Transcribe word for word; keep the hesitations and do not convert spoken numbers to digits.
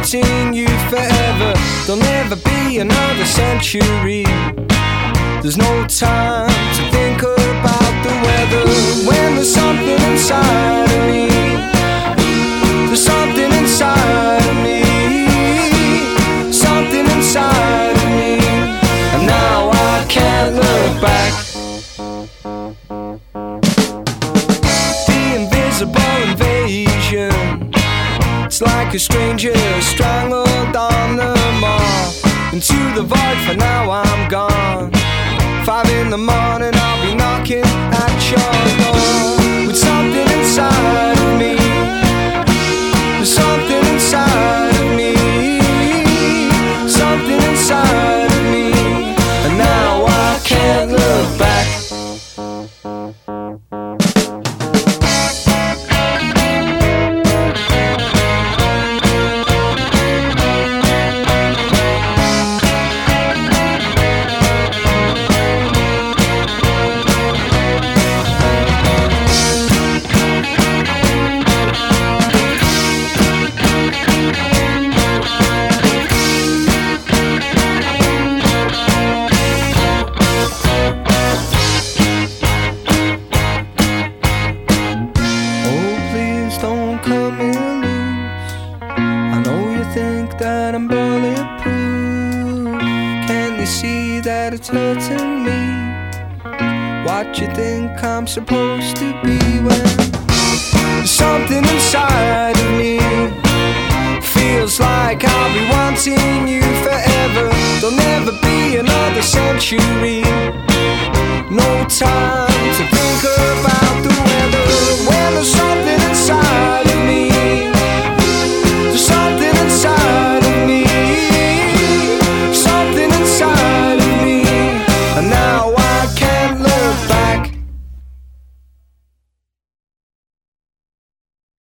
wanting you forever. There'll never be another century. There's no time to think about the weather when there's something inside of me. There's something inside of me. Something inside of me. And now I can't look back. The invisible invasion, it's like a stranger strangled on the mall. Into the void, for now I'm gone. Five in the morning, I'll be knocking at your door. With something inside of me. There's something inside of me. Something inside of me. And now I can't look back. That I'm bulletproof. Can you see that it's hurting me? What you think I'm supposed to be when there's something inside of me feels like I'll be wanting you forever. There'll never be another century. No time